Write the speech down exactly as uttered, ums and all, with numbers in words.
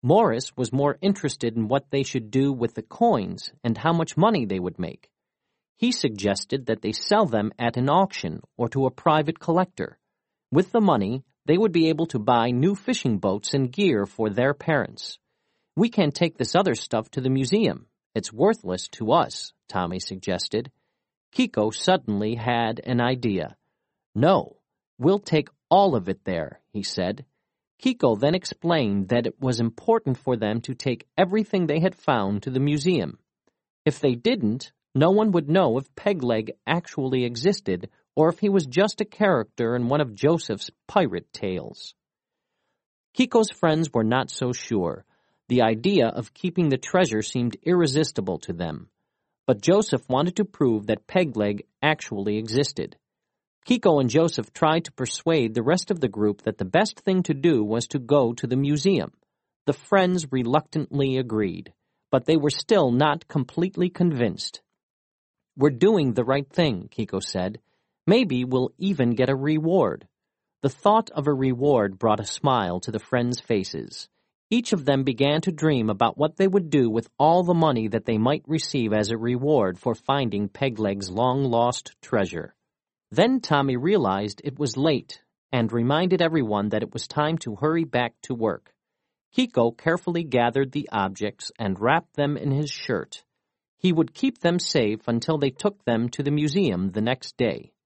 Morris was more interested in what they should do with the coins and how much money they would make. He suggested that they sell them at an auction or to a private collector. With the money, they would be able to buy new fishing boats and gear for their parents. "We can't take this other stuff to the museum. It's worthless to us," Tommy suggested. Kiko suddenly had an idea. "No, we'll take all of it there," he said. Kiko then explained that it was important for them to take everything they had found to the museum. If they didn't, no one would know if Pegleg actually existed or if he was just a character in one of Joseph's pirate tales. Kiko's friends were not so sure. The idea of keeping the treasure seemed irresistible to them. But Joseph wanted to prove that Pegleg actually existed. Kiko and Joseph tried to persuade the rest of the group that the best thing to do was to go to the museum. The friends reluctantly agreed, but they were still not completely convinced. "We're doing the right thing," Kiko said. "Maybe we'll even get a reward." The thought of a reward brought a smile to the friends' faces. Each of them began to dream about what they would do with all the money that they might receive as a reward for finding Pegleg's long-lost treasure. Then Tommy realized it was late and reminded everyone that it was time to hurry back to work. Kiko carefully gathered the objects and wrapped them in his shirt. He would keep them safe until they took them to the museum the next day.